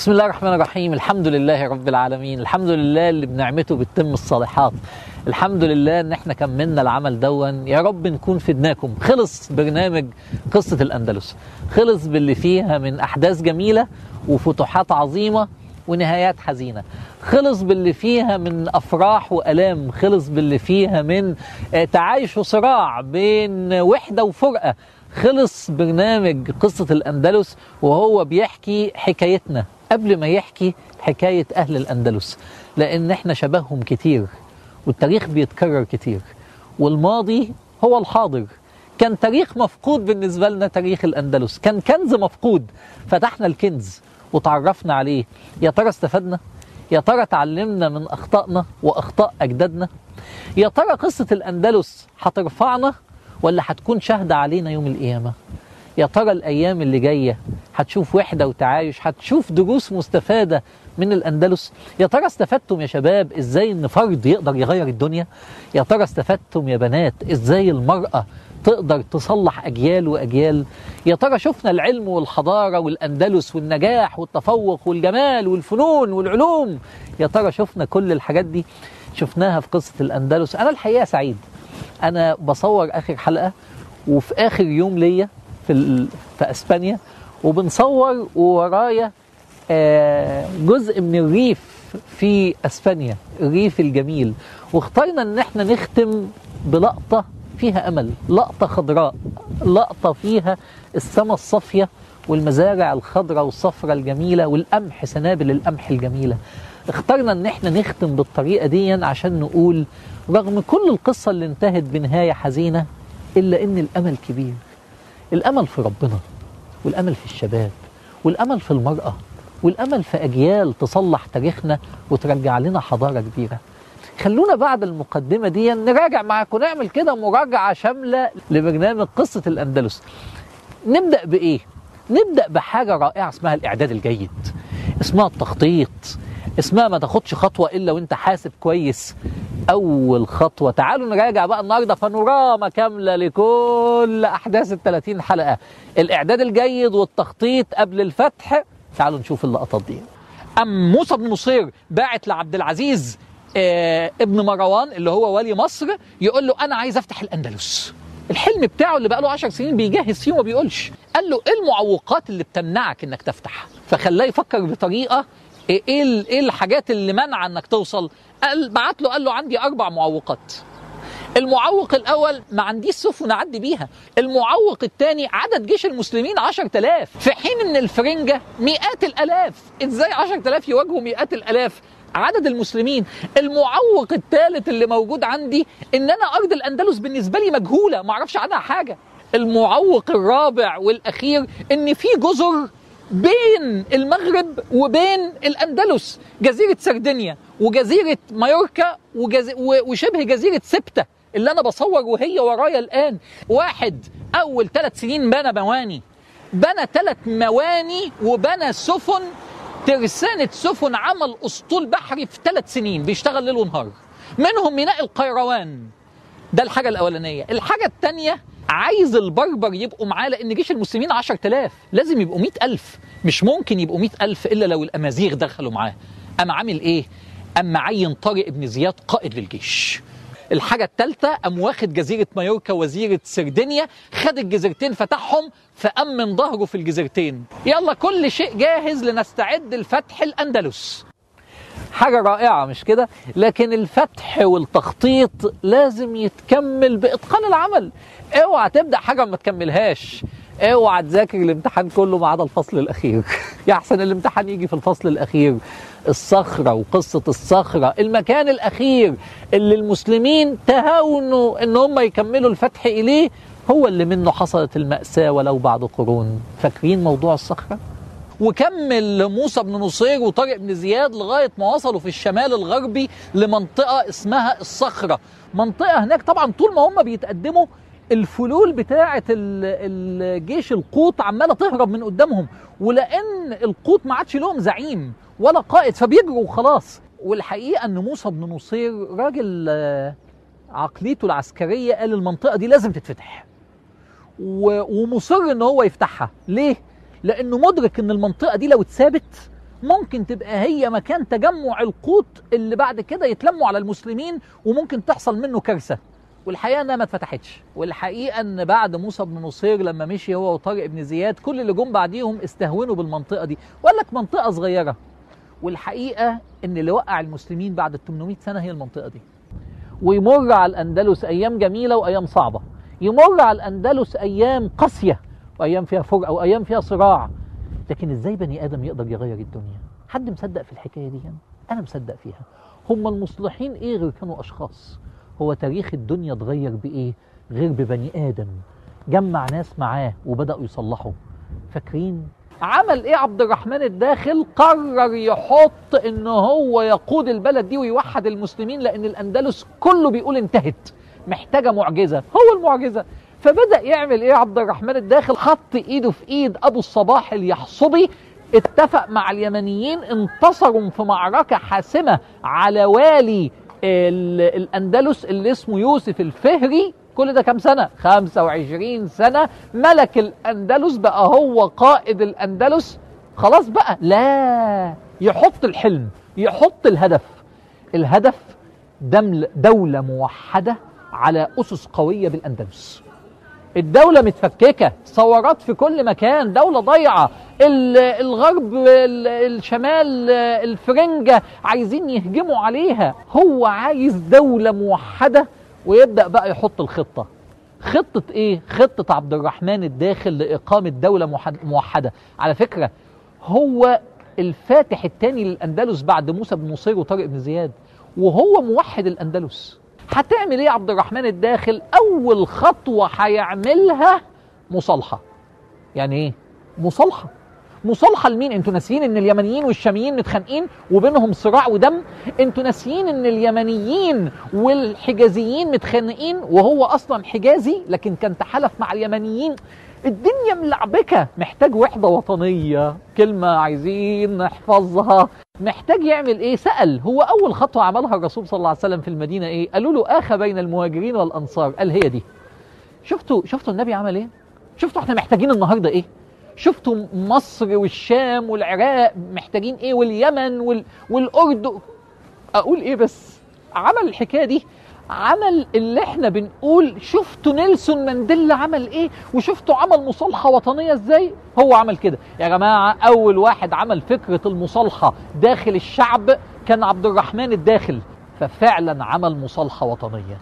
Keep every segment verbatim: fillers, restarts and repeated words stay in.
بسم الله الرحمن الرحيم. الحمد لله رب العالمين، الحمد لله اللي بنعمته بتتم الصالحات، الحمد لله ان احنا كملنا العمل دون. يا رب نكون فدناكم. خلص برنامج قصة الأندلس، خلص باللي فيها من أحداث جميلة وفتوحات عظيمة ونهايات حزينة، خلص باللي فيها من أفراح وألام، خلص باللي فيها من تعايش وصراع بين وحدة وفرقة. خلص برنامج قصة الأندلس وهو بيحكي حكايتنا قبل ما يحكي حكاية أهل الأندلس، لأن احنا شبههم كتير والتاريخ بيتكرر كتير، والماضي هو الحاضر. كان تاريخ مفقود بالنسبة لنا تاريخ الأندلس، كان كنز مفقود، فتحنا الكنز وتعرفنا عليه. يا ترى استفدنا؟ يا ترى تعلمنا من أخطائنا وأخطاء أجدادنا؟ يا ترى قصة الأندلس هترفعنا ولا هتكون شاهدة علينا يوم القيامة؟ يا ترى الأيام اللي جاية هتشوف وحدة وتعايش، هتشوف دروس مستفادة من الأندلس؟ يا ترى استفدتم يا شباب إزاي إن فرد يقدر يغير الدنيا؟ يا ترى استفدتم يا بنات إزاي المرأة تقدر تصلح أجيال وأجيال؟ يا ترى شفنا العلم والحضارة والأندلس والنجاح والتفوق والجمال والفنون والعلوم؟ يا ترى شفنا كل الحاجات دي؟ شفناها في قصة الأندلس. أنا الحقيقة سعيد، أنا بصور آخر حلقة وفي آخر يوم ليا في, في أسبانيا، وبنصور وورايا جزء من الريف في أسبانيا، الريف الجميل، واخترنا أن احنا نختم بلقطة فيها أمل، لقطة خضراء، لقطة فيها السماء الصافية والمزارع الخضراء والصفرة الجميلة والقمح، سنابل القمح الجميلة. اخترنا ان احنا نختم بالطريقة دي عشان نقول رغم كل القصة اللي انتهت بنهاية حزينة إلا ان الأمل كبير. الأمل في ربنا، والأمل في الشباب، والأمل في المرأة، والأمل في أجيال تصلح تاريخنا وترجع لنا حضارة كبيرة. خلونا بعد المقدمة دي نراجع معاكم، نعمل كده مراجعة شاملة لبرنامج قصة الأندلس. نبدأ بإيه؟ نبدأ بحاجة رائعة اسمها الإعداد الجيد، اسمها التخطيط، اسمها ما تاخدش خطوة إلا وانت حاسب كويس أول خطوة. تعالوا نراجع بقى النهاردة بانوراما كاملة لكل أحداث الثلاثين حلقة، الإعداد الجيد والتخطيط قبل الفتح. تعالوا نشوف اللقطات دي. أم موسى بن نصير باعت لعبد العزيز آه ابن مروان اللي هو ولي مصر يقول له أنا عايز أفتح الأندلس. الحلم بتاعه اللي بقى له عشر سنين بيجهز فيه وما بيقولش. قال له إيه المعوقات اللي بتمنعك إنك تفتح؟ فخلاه يفكر بطريقة ايه ايه الحاجات اللي منع انك توصل. قال بعت له قال له عندي اربع معوقات. المعوق الاول ما عنديش سفن اعدي بيها. المعوق الثاني عدد جيش المسلمين عشرة آلاف في حين ان الفرنجة مئات الالاف. ازاي عشرة آلاف يواجهوا مئات الالاف عدد المسلمين؟ المعوق الثالث اللي موجود عندي ان انا ارض الاندلس بالنسبة لي مجهولة، ما اعرفش عنها حاجة. المعوق الرابع والاخير ان في جزر بين المغرب وبين الأندلس، جزيرة سردينيا وجزيرة مايوركا وجز... وشبه جزيرة سبتة اللي أنا بصور وهي ورايا الآن. واحد أول ثلاث سنين بنى مواني، بنى ثلاث مواني وبنى سفن، ترسانة سفن، عمل أسطول بحري في ثلاث سنين بيشتغل ليل ونهار، منهم ميناء القيروان. ده الحاجة الأولانية. الحاجة الثانية عايز البربر يبقوا معاه، لأن جيش المسلمين عشرة آلاف، لازم يبقوا مئة ألف، مش ممكن يبقوا مئة ألف إلا لو الأمازيغ دخلوا معاه. أما عامل إيه؟ أما عين طارق بن زياد قائد للجيش. الحاجة الثالثة أم واخد جزيرة مايوركا وجزيرة سردينيا، خد الجزيرتين فتحهم فأمن ظهره في الجزيرتين. يلا كل شيء جاهز لنستعد لفتح الأندلس. حاجة رائعة مش كده؟ لكن الفتح والتخطيط لازم يتكمل بإتقان العمل. اوعى تبدأ حاجة ما تكملهاش، اوعى تذاكر الامتحان كله ما عدا الفصل الأخير. يحسن الامتحان يجي في الفصل الأخير. الصخرة وقصة الصخرة، المكان الأخير اللي المسلمين تهاونوا ان هم يكملوا الفتح إليه، هو اللي منه حصلت المأساة ولو بعد قرون. فاكرين موضوع الصخرة؟ وكمل موسى بن نصير وطارق بن زياد لغاية ما وصلوا في الشمال الغربي لمنطقة اسمها الصخرة. منطقة هناك طبعا طول ما هم بيتقدموا الفلول بتاعة الجيش القوط عمالة تهرب من قدامهم، ولأن القوط ما عادش لهم زعيم ولا قائد فبيجروا وخلاص. والحقيقة أن موسى بن نصير راجل عقليته العسكرية قال المنطقة دي لازم تتفتح، ومصر أنه هو يفتحها. ليه؟ لأنه مدرك أن المنطقة دي لو اتثابت ممكن تبقى هي مكان تجمع القوت اللي بعد كده يتلموا على المسلمين وممكن تحصل منه كارثة. والحقيقة انها ما اتفتحتش، والحقيقة ان بعد موسى بن نصير لما مشي هو وطارق بن زياد كل اللي جم بعديهم استهونوا بالمنطقة دي وقال لك منطقة صغيرة. والحقيقة ان اللي وقع المسلمين بعد ال ثمانمائة سنة هي المنطقة دي. ويمر على الأندلس أيام جميلة وأيام صعبة، يمر على الأندلس أيام قاسية وأيام فيها فرقة وأيام فيها صراع. لكن إزاي بني آدم يقدر يغير الدنيا؟ حد مصدق في الحكاية دي؟ أنا مصدق فيها. هم المصلحين إيه غير كانوا أشخاص؟ هو تاريخ الدنيا اتغير بإيه غير ببني آدم جمع ناس معاه وبدأوا يصلحوا. فاكرين عمل ايه عبد الرحمن الداخل؟ قرر يحط ان هو يقود البلد دي ويوحد المسلمين، لان الاندلس كله بيقول انتهت، محتاجة معجزة. هو المعجزة. فبدأ يعمل ايه عبد الرحمن الداخل؟ حط ايده في ايد ابو الصباح اليحصبي، اتفق مع اليمنيين، انتصروا في معركة حاسمة على والي الاندلس اللي اسمه يوسف الفهري. كل ده كام سنة؟ خمسة وعشرين سنة. ملك الأندلس بقى هو قائد الأندلس. خلاص بقى لا، يحط الحلم، يحط الهدف. الهدف دولة موحدة على أسس قوية بالأندلس. الدولة متفككة، ثورات في كل مكان، دولة ضيعة. الغرب، الشمال، الفرنجة عايزين يهجموا عليها. هو عايز دولة موحدة، ويبدأ بقى يحط الخطة. خطة ايه؟ خطة عبد الرحمن الداخل لإقامة دولة موحدة. على فكرة هو الفاتح الثاني للأندلس بعد موسى بن نصير وطارق بن زياد، وهو موحد الأندلس. هتعمل ايه عبد الرحمن الداخل؟ أول خطوة هيعملها مصالحة. يعني ايه مصالحة؟ مصالحة لمين؟ انتوا ناسيين ان اليمنيين والشاميين متخانقين وبينهم صراع ودم؟ انتوا ناسيين ان اليمنيين والحجازيين متخانقين، وهو اصلا حجازي لكن كان تحالف مع اليمنيين. الدنيا ملعبكة، محتاج وحدة وطنية، كلمة عايزين نحفظها. محتاج يعمل ايه؟ سأل. هو اول خطوة عملها الرسول صلى الله عليه وسلم في المدينة ايه؟ قالوا له آخى بين المهاجرين والانصار. قال هي دي. شفتوا شفتوا النبي عمل ايه؟ شفتوا احنا محتاجين النهاردة ايه؟ شفتوا مصر والشام والعراق محتاجين ايه؟ واليمن وال... والاردن. اقول ايه بس؟ عمل الحكايه دي، عمل اللي احنا بنقول. شفتوا نيلسون مانديلا عمل ايه؟ وشفتوا عمل مصالحه وطنيه ازاي؟ هو عمل كده يا جماعه. اول واحد عمل فكره المصالحه داخل الشعب كان عبد الرحمن الداخل. ففعلا عمل مصالحه وطنيه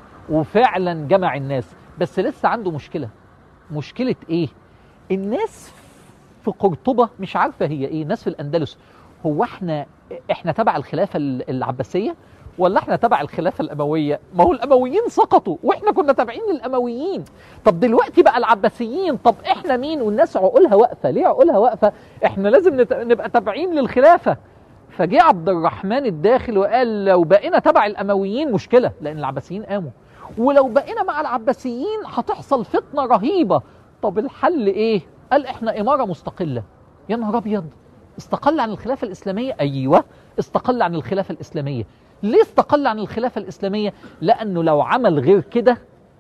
وفعلا جمع الناس. بس لسه عنده مشكله. مشكله ايه؟ الناس في قرطبة مش عارفة هي ايه. الناس في الأندلس، هو احنا احنا تبع الخلافة العباسية ولا احنا تبع الخلافة الأموية؟ ما هو الأمويين سقطوا واحنا كنا تابعين للأمويين. طب دلوقتي بقى العباسيين، طب احنا مين؟ والناس عقولها واقفة. ليه عقولها واقفة؟ احنا لازم نبقى تابعين للخلافة. فجاء عبد الرحمن الداخل وقال لو بقينا تبع الأمويين مشكلة، لأن العباسيين قاموا، ولو بقينا مع العباسيين هتحصل فتنة رهيبة. طب الحل ايه؟ قال احنا امارة مستقلة. يا نهار ابيض، استقل عن الخلافة الاسلامية؟ ايوه استقل عن الخلافة الاسلامية. ليه استقل عن الخلافة الاسلامية؟ لانه لو عمل غير كده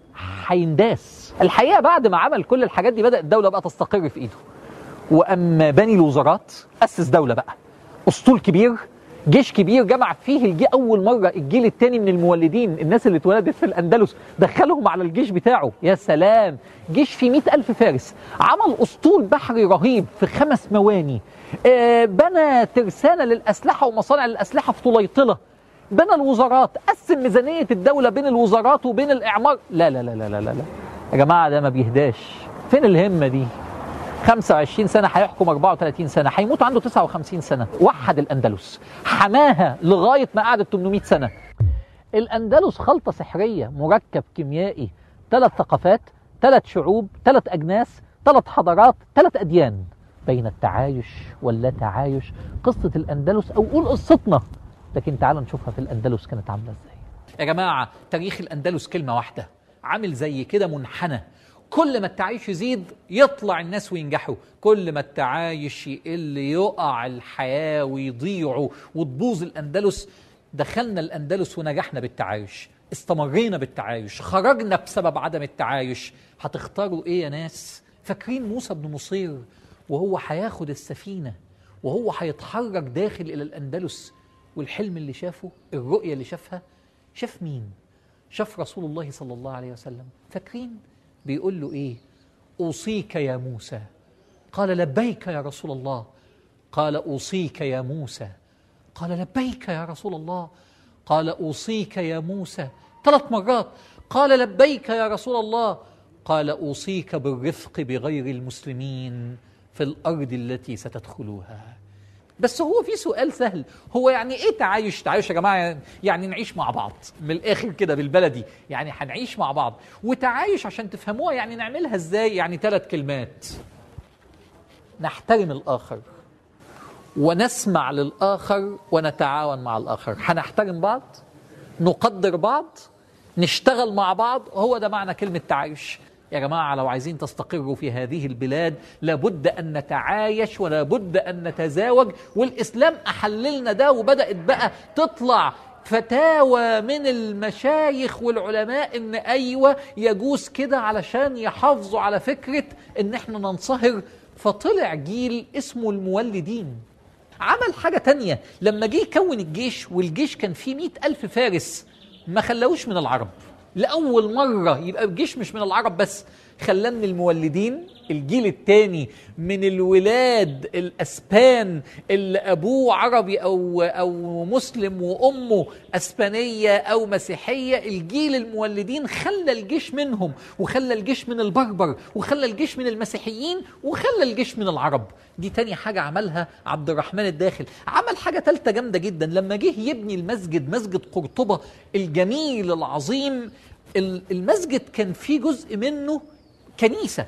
هينداس. الحقيقة بعد ما عمل كل الحاجات دي بدأت الدولة بقى تستقر في ايده. واما بني الوزارات اسس دولة بقى، اسطول كبير، جيش كبير، جمع فيه الجي اول مره الجيل الثاني من المولدين، الناس اللي اتولدت في الاندلس، دخلهم على الجيش بتاعه. يا سلام، جيش فيه مئة ألف فارس. عمل اسطول بحري رهيب في خمس مواني. آه بنى ترسانه للاسلحه ومصانع للاسلحه في طليطله. بنى الوزارات، قسم ميزانيه الدوله بين الوزارات وبين الاعمار. لا لا لا لا لا لا يا جماعه، ده ما بيهداش. فين الهمه دي؟ خمسة وعشرين سنة هيحكم أربعة وثلاثين سنة، هيموت عنده تسعة وخمسين سنة. وحد الأندلس، حماها لغاية ما قعدت ثمانمائة سنة. الأندلس خلطة سحرية، مركب كيميائي، ثلاث ثقافات، ثلاث شعوب، ثلاث أجناس، ثلاث حضارات، ثلاث أديان، بين التعايش واللا تعايش. قصة الأندلس، أو قول قصتنا، لكن تعالوا نشوفها في الأندلس كانت عاملة إزاي. يا جماعة تاريخ الأندلس كلمة واحدة، عامل زي كده منحنى. كل ما التعايش يزيد يطلع الناس وينجحوا، كل ما التعايش يقل يقع الحياة ويضيعوا وتبوظ الأندلس. دخلنا الأندلس ونجحنا بالتعايش، استمرينا بالتعايش، خرجنا بسبب عدم التعايش. هتختاروا ايه يا ناس؟ فاكرين موسى بن نصير وهو هياخد السفينة وهو هيتحرك داخل إلى الأندلس، والحلم اللي شافه، الرؤية اللي شافها، شاف مين؟ شاف رسول الله صلى الله عليه وسلم. فاكرين بيقول له إيه؟ أوصيك يا موسى. قال لبيك يا رسول الله. قال أوصيك يا موسى. قال لبيك يا رسول الله. قال أوصيك يا موسى. ثلاث مرات قال لبيك يا رسول الله. قال أوصيك بالرفق بغير المسلمين في الأرض التي ستدخلوها. بس هو في سؤال سهل، هو يعني إيه تعايش؟ تعايش يا جماعة يعني نعيش مع بعض، من الآخر كده بالبلدي، يعني هنعيش مع بعض. وتعايش عشان تفهموها يعني نعملها إزاي؟ يعني ثلاث كلمات: نحترم الآخر، ونسمع للآخر، ونتعاون مع الآخر. هنحترم بعض، نقدر بعض، نشتغل مع بعض. هو ده معنى كلمة تعايش. يا جماعة لو عايزين تستقروا في هذه البلاد لابد أن نتعايش ولابد أن نتزاوج، والإسلام أحللنا ده. وبدأت بقى تطلع فتاوى من المشايخ والعلماء إن أيوة يجوز كده علشان يحافظوا على فكرة إن احنا ننصهر. فطلع جيل اسمه المولدين. عمل حاجة تانية لما جه يكون الجيش، والجيش كان فيه مئة ألف فارس، ما خلوش من العرب. لأول مرة يبقى الجيش مش من العرب بس، خلاه من المولدين، الجيل الثاني من الولاد الأسبان اللي أبوه عربي أو, أو مسلم وأمه أسبانية أو مسيحية. الجيل المولدين خلى الجيش منهم، وخلى الجيش من البربر، وخلى الجيش من المسيحيين، وخلى الجيش من العرب. دي تاني حاجة عملها عبد الرحمن الداخل. عمل حاجة ثالثة جامدة جدا، لما جه يبني المسجد، مسجد قرطبة الجميل العظيم. المسجد كان فيه جزء منه كنيسة،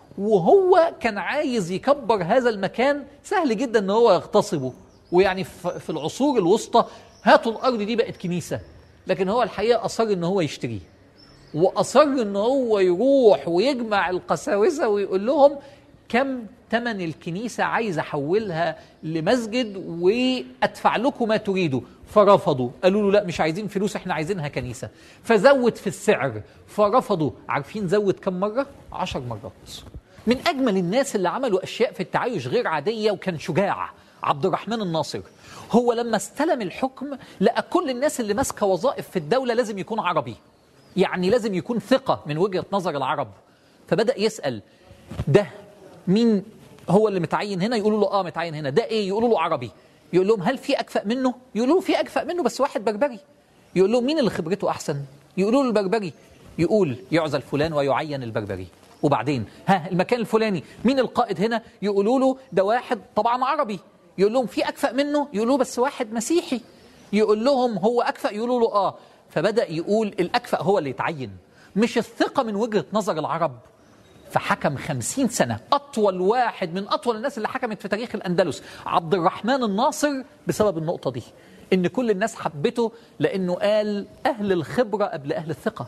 وهو كان عايز يكبر هذا المكان. سهل جدا ان هو يغتصبه، ويعني في العصور الوسطى هاتوا الارض دي بقت كنيسة. لكن هو الحقيقة اصر ان هو يشتريه، واصر ان هو يروح ويجمع القساوسة ويقول لهم كم ثمن الكنيسة، عايز احولها لمسجد وادفع لكم ما تريدوا. فرفضوا، قالوا له لا مش عايزين فلوس، احنا عايزينها كنيسة. فزود في السعر، فرفضوا. عارفين زود كم مرة؟ عشر مرات. من أجمل الناس اللي عملوا أشياء في التعايش غير عادية، وكان شجاع، عبد الرحمن الناصر. هو لما استلم الحكم لقى كل الناس اللي ماسكة وظائف في الدولة لازم يكون عربي، يعني لازم يكون ثقة من وجهة نظر العرب. فبدأ يسأل ده مين هو اللي متعين هنا؟ يقولوا له اه متعين هنا. ده ايه؟ يقولوا له عربي. يقول لهم هل في أكفأ منه؟ يقولوا له في أكفأ منه بس واحد بربري. يقول لهم مين اللي خبرته أحسن؟ يقولوا له البربري. يقول يعزل فلان ويعين البربري. وبعدين ها المكان الفلاني مين القائد هنا؟ يقولوا له ده واحد طبعا عربي. يقول لهم في أكفأ منه؟ يقولوا بس واحد مسيحي. يقول لهم هو أكفأ؟ يقولوا له آه. فبدأ يقول الأكفأ هو اللي يتعين، مش الثقة من وجهة نظر العرب. فحكم خمسين سنة، أطول واحد من أطول الناس اللي حكمت في تاريخ الأندلس، عبد الرحمن الناصر، بسبب النقطة دي، إن كل الناس حبته لأنه قال أهل الخبرة قبل أهل الثقة،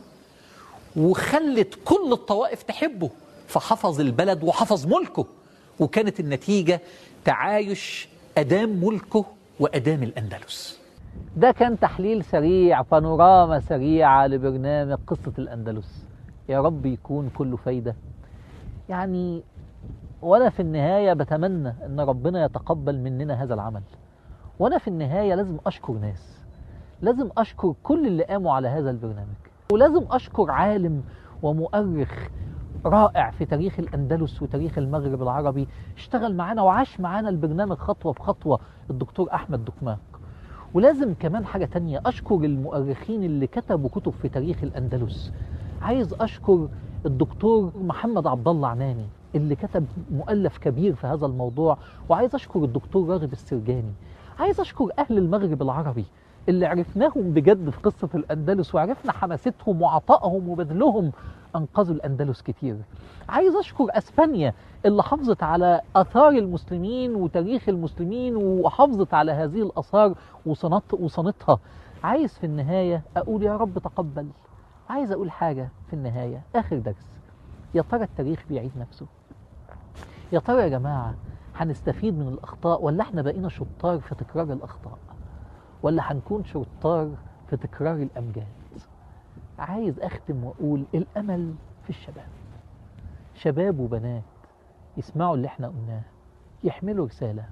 وخلت كل الطوائف تحبه. فحفظ البلد وحفظ ملكه، وكانت النتيجة تعايش أدام ملكه وأدام الأندلس. ده كان تحليل سريع، بانوراما سريعة لبرنامج قصة الأندلس. يا رب يكون كله فايدة. يعني وأنا في النهاية بتمنى أن ربنا يتقبل مننا هذا العمل. وأنا في النهاية لازم أشكر ناس، لازم أشكر كل اللي قاموا على هذا البرنامج، ولازم أشكر عالم ومؤرخ رائع في تاريخ الأندلس وتاريخ المغرب العربي، اشتغل معانا وعاش معانا البرنامج خطوة بخطوة، الدكتور أحمد دكماق. ولازم كمان حاجة تانية، أشكر المؤرخين اللي كتبوا كتب في تاريخ الأندلس. عايز أشكر الدكتور محمد عبد الله عناني اللي كتب مؤلف كبير في هذا الموضوع، وعايز أشكر الدكتور راغب السرجاني. عايز أشكر أهل المغرب العربي اللي عرفناهم بجد في قصة الأندلس، وعرفنا حماستهم وعطائهم وبذلهم، أنقذوا الأندلس كتير. عايز أشكر أسبانيا اللي حافظت على آثار المسلمين وتاريخ المسلمين، وحافظت على هذه الآثار وصنتها. عايز في النهاية أقول يا رب تقبل. عايز أقول حاجة في النهاية، آخر درس. يا ترى التاريخ بيعيد نفسه؟ يا ترى يا جماعة هنستفيد من الأخطاء، ولا احنا بقينا شطار في تكرار الأخطاء، ولا هنكون شطار في تكرار الأمجاد؟ عايز أختم وأقول الأمل في الشباب، شباب وبنات يسمعوا اللي احنا قلناه، يحملوا رسالة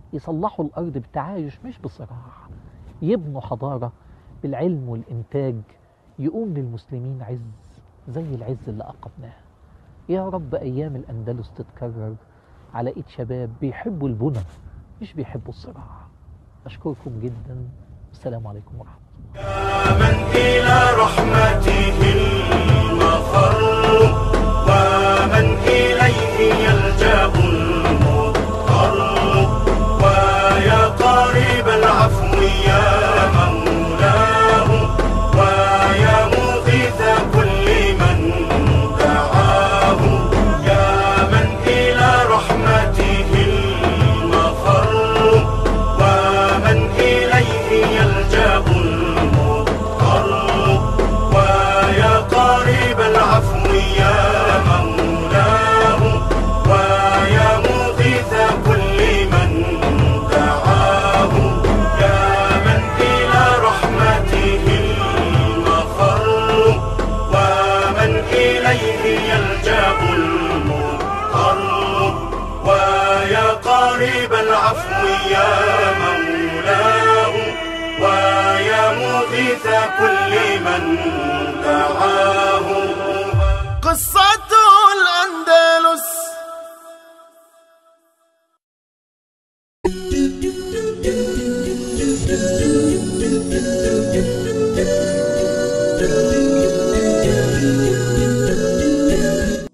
يصلحوا الأرض بالتعايش مش بالصراع، يبنوا حضارة بالعلم والإنتاج، يقوم للمسلمين عز زي العز اللي أقمناه. يا رب أيام الأندلس تتكرر على إيد شباب بيحبوا البنى مش بيحبوا الصراع. أشكركم جدا، والسلام عليكم ورحمة الله. يا من إلى رحمته المفر ومن إليه يلجأ المضطر، ويا قريب العفو يا مولاه، ويا مغيث كل من دعاه. يا من إلى رحمته المفر ومن إليه يلجأ المضطر، ويا قريب العفو يا مولاه، ويا مغيث كل من دعاه. يا من إلى رحمته المفر ومن إليه يلجأ المضطر، ويا قريب العفو يا مولاه، ويا مغيث كل من دعاه. قصة